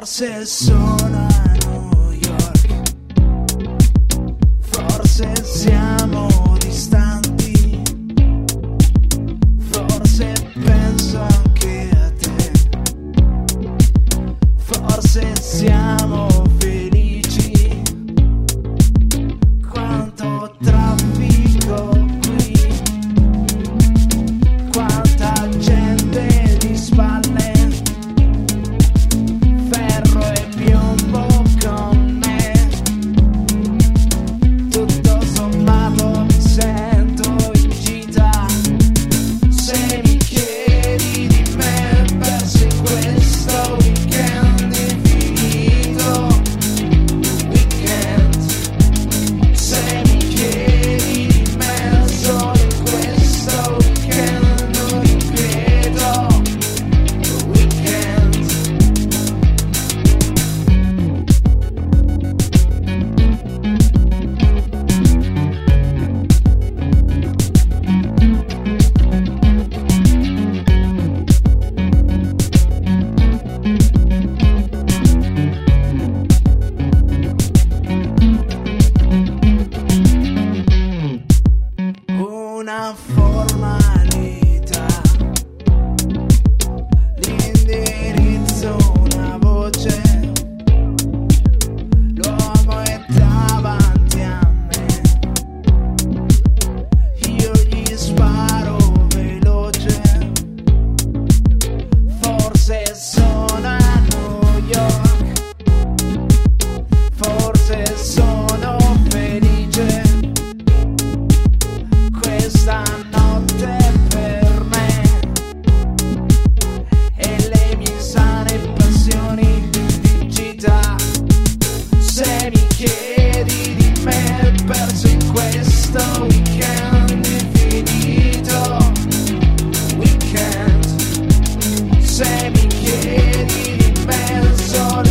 Forse sono a New York, forse siamo distanti, forse penso anche a te, forse siamo felici. Quanto traffico qui, quanta gente di spalle, ferro e piombo con me. Tutto sommato mi sento in gita. Se mi chiedi di me, perso in questo weekend infinito. Weekend. Se mi chiedi di me, solo in questo weekend non ripeto. Weekend. Una formalità, l'indirizzo, una voce, l'uomo è davanti a me, io gli sparo veloce. Forse sono a New York, forse sono felice. Questa notte per me e le mie sane passioni di gita. Se mi chiedi di me, perso in questo weekend infinito. Weekend. Se mi chiedi di me, solo